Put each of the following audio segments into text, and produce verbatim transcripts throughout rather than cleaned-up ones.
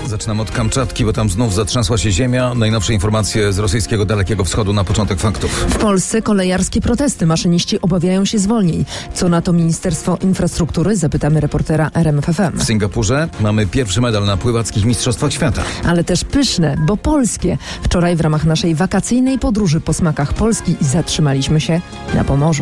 Zaczynam od Kamczatki, bo tam znów zatrzęsła się ziemia. Najnowsze informacje z rosyjskiego Dalekiego Wschodu na początek faktów. W Polsce kolejarskie protesty. Maszyniści obawiają się zwolnień. Co na to Ministerstwo Infrastruktury? Zapytamy reportera R M F F M. W Singapurze mamy pierwszy medal na pływackich mistrzostwach świata. Ale też pyszne, bo polskie. Wczoraj w ramach naszej wakacyjnej podróży po smakach Polski zatrzymaliśmy się na Pomorzu.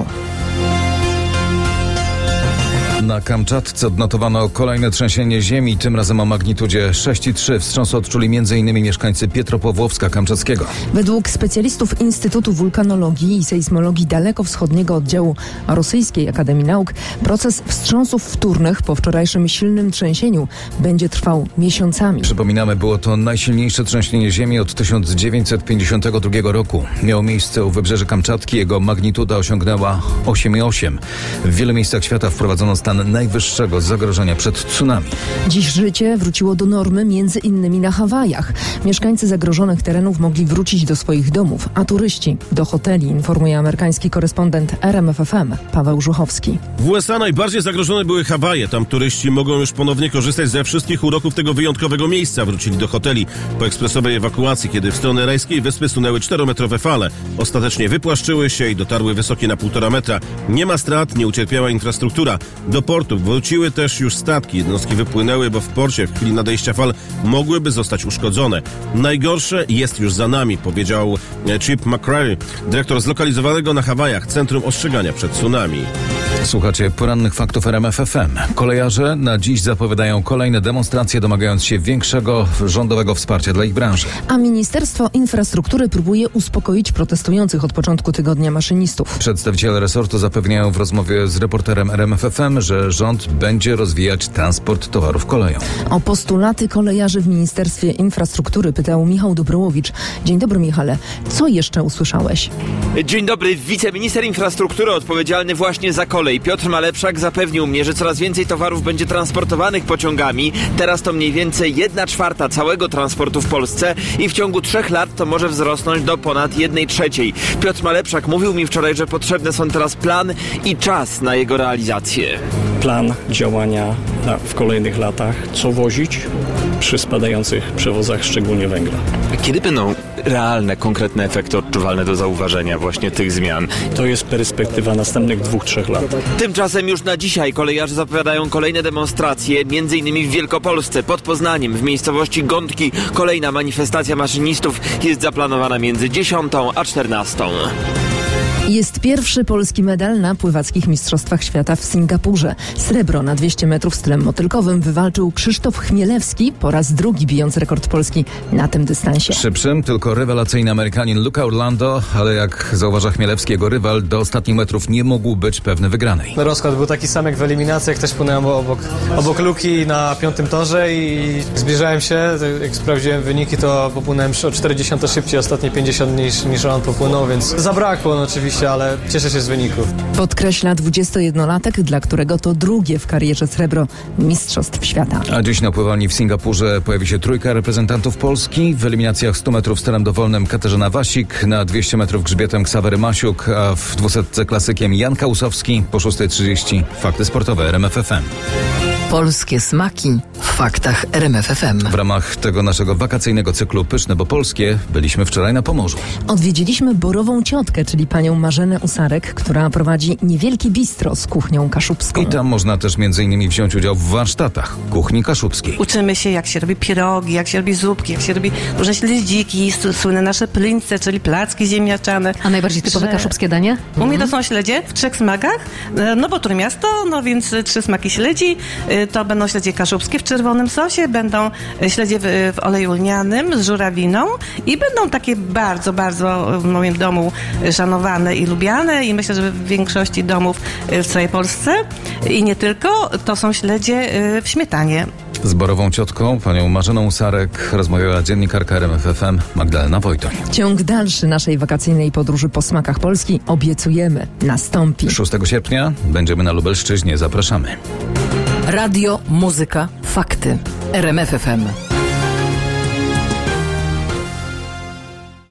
Na Kamczatce odnotowano kolejne trzęsienie ziemi, tym razem o magnitudzie sześć i trzy. Wstrząs odczuli m.in. mieszkańcy Pietropawłowska Kamczackiego. Według specjalistów Instytutu Wulkanologii i Sejsmologii Dalekowschodniego Oddziału Rosyjskiej Akademii Nauk proces wstrząsów wtórnych po wczorajszym silnym trzęsieniu będzie trwał miesiącami. Przypominamy, było to najsilniejsze trzęsienie ziemi od tysiąc dziewięćset pięćdziesiątego drugiego roku. Miało miejsce u wybrzeży Kamczatki, jego magnituda osiągnęła osiem i osiem. W wielu miejscach świata wprowadzono stan najwyższego zagrożenia przed tsunami. Dziś życie wróciło do normy, między innymi na Hawajach. Mieszkańcy zagrożonych terenów mogli wrócić do swoich domów, a turyści do hoteli, informuje amerykański korespondent R M F F M Paweł Żuchowski. W U S A najbardziej zagrożone były Hawaje. Tam turyści mogą już ponownie korzystać ze wszystkich uroków tego wyjątkowego miejsca. Wrócili do hoteli po ekspresowej ewakuacji, kiedy w stronę rajskiej wyspy sunęły czterometrowe fale. Ostatecznie wypłaszczyły się i dotarły wysokie na półtora metra. Nie ma strat, nie ucierpiała infrastruktura. Do portu wróciły też już statki. Jednostki wypłynęły, bo w porcie w chwili nadejścia fal mogłyby zostać uszkodzone. Najgorsze jest już za nami, powiedział Chip McCrary, dyrektor zlokalizowanego na Hawajach Centrum Ostrzegania przed Tsunami. Słuchacie porannych faktów R M F F M. Kolejarze na dziś zapowiadają kolejne demonstracje, domagając się większego rządowego wsparcia dla ich branży. A Ministerstwo Infrastruktury próbuje uspokoić protestujących od początku tygodnia maszynistów. Przedstawiciele resortu zapewniają w rozmowie z reporterem R M F F M, że rząd będzie rozwijać transport towarów koleją. O postulaty kolejarzy w Ministerstwie Infrastruktury pytał Michał Dobrołowicz. Dzień dobry, Michale. Co jeszcze usłyszałeś? Dzień dobry. Wiceminister infrastruktury odpowiedzialny właśnie za kolej, Piotr Malepszak, zapewnił mnie, że coraz więcej towarów będzie transportowanych pociągami. Teraz to mniej więcej jedna czwarta całego transportu w Polsce i w ciągu trzech lat to może wzrosnąć do ponad jednej trzeciej. Piotr Malepszak mówił mi wczoraj, że potrzebne są teraz plan i czas na jego realizację. Plan działania na, w kolejnych latach, co wozić przy spadających przewozach, szczególnie węgla. Kiedy będą realne, konkretne efekty odczuwalne do zauważenia właśnie tych zmian? To jest perspektywa następnych dwóch, trzech lat. Tymczasem już na dzisiaj kolejarze zapowiadają kolejne demonstracje, między innymi w Wielkopolsce, pod Poznaniem, w miejscowości Gątki. Kolejna manifestacja maszynistów jest zaplanowana między dziesiątą a czternastą. Jest pierwszy polski medal na pływackich mistrzostwach świata w Singapurze. Srebro na dwieście metrów stylem motylkowym wywalczył Krzysztof Chmielewski, po raz drugi bijąc rekord Polski na tym dystansie. Szybszym tylko rewelacyjny Amerykanin Luca Orlando, ale jak zauważa Chmielewski, jego rywal do ostatnich metrów nie mógł być pewny wygranej. Rozkład był taki sam jak w eliminacjach, też płynąłem obok, obok Luki na piątym torze i zbliżałem się, jak sprawdziłem wyniki, to popłynąłem o czterdzieści szybciej, ostatnie pięćdziesiąt niż, niż on popłynął, więc zabrakło no, oczywiście, ale cieszę się z wyników. Podkreśla dwudziestojednolatek, dla którego to drugie w karierze srebro Mistrzostw Świata. A dziś na pływalni w Singapurze pojawi się trójka reprezentantów Polski. W eliminacjach sto metrów stylem dowolnym Katarzyna Wasik, na dwieście metrów grzbietem Ksawery Masiuk, a w dwusetce klasykiem Jan Kałusowski. Po szóstej trzydzieści fakty sportowe R M F F M. Polskie smaki w faktach R M F F M. W ramach tego naszego wakacyjnego cyklu Pyszne, bo polskie byliśmy wczoraj na Pomorzu. Odwiedziliśmy Borową Ciotkę, czyli panią Marzenę Usarek, która prowadzi niewielkie bistro z kuchnią kaszubską. I tam można też między innymi wziąć udział w warsztatach kuchni kaszubskiej. Uczymy się, jak się robi pierogi, jak się robi zupki, jak się robi różne śledziki, słynne nasze plynce, czyli placki ziemniaczane. A najbardziej typowe że... kaszubskie danie? U mnie to są śledzie w trzech smakach, no bo Trójmiasto, no więc trzy smaki śledzi. To będą śledzie kaszubskie w czerwonym sosie, będą śledzie w, w oleju lnianym z żurawiną i będą takie bardzo, bardzo w moim domu szanowane i lubiane i myślę, że w większości domów w całej Polsce i nie tylko, to są śledzie w śmietanie. Z Borową Ciotką, panią Marzeną Usarek, rozmawiała dziennikarka R M F F M Magdalena Wojtoń. Ciąg dalszy naszej wakacyjnej podróży po smakach Polski, obiecujemy, nastąpi. szóstego sierpnia będziemy na Lubelszczyźnie. Zapraszamy. Radio, muzyka, fakty. R M F F M.